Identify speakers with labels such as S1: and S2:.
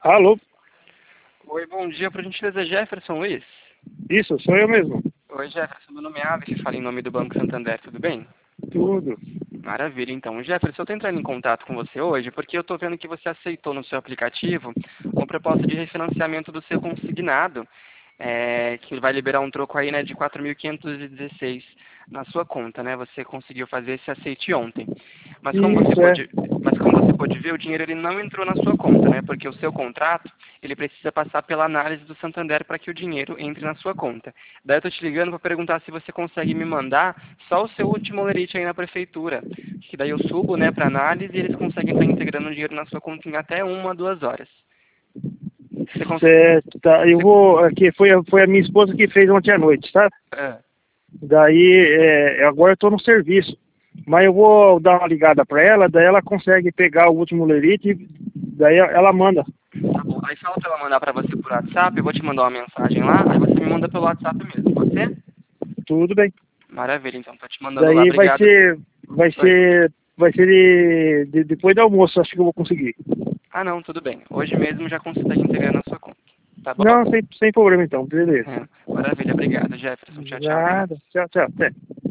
S1: Alô?
S2: Oi, bom dia, por gentileza, Jefferson Luiz.
S1: Isso, sou eu mesmo.
S2: Oi, Jefferson, meu nome é Alex, falo em nome do Banco Santander, tudo bem?
S1: Tudo.
S2: Maravilha, então. Jefferson, eu estou entrando em contato com você hoje porque eu estou vendo que você aceitou no seu aplicativo uma proposta de refinanciamento do seu consignado, que vai liberar um troco aí, né, de 4.516 na sua conta, né? Você conseguiu fazer esse aceite ontem. Mas como você
S1: Isso, é.
S2: pôde, mas como você pôde ver, o dinheiro ele não entrou na sua conta, né? Porque o seu contrato, ele precisa passar pela análise do Santander para que o dinheiro entre na sua conta. Daí eu estou te ligando para perguntar se você consegue me mandar só o seu último lerite aí na prefeitura. Que daí eu subo, né, para análise e eles conseguem estar integrando o dinheiro na sua conta em até 1 a 2 horas. Você consegue...
S1: Certo, tá. Eu vou. Aqui, foi a minha esposa que fez ontem à noite, tá? Daí, agora eu tô no serviço. Mas eu vou dar uma ligada pra ela, daí ela consegue pegar o último lerite, daí ela manda.
S2: Tá bom. Aí fala pra ela mandar pra você por WhatsApp, eu vou te mandar uma mensagem lá, aí você me manda pelo WhatsApp mesmo, pode ser?
S1: Tudo bem.
S2: Maravilha, então, tô te mandando lá,
S1: Daí vai
S2: obrigado.
S1: ser. Vai
S2: Oi.
S1: ser. Vai ser depois do almoço, acho que eu vou conseguir.
S2: Ah, não, tudo bem. Hoje mesmo já consegue integrar na sua conta. Tá bom?
S1: Não, sem problema então, beleza.
S2: Maravilha, obrigado, Jefferson. Tchau, tchau.
S1: Nada. Tchau, tchau. Até.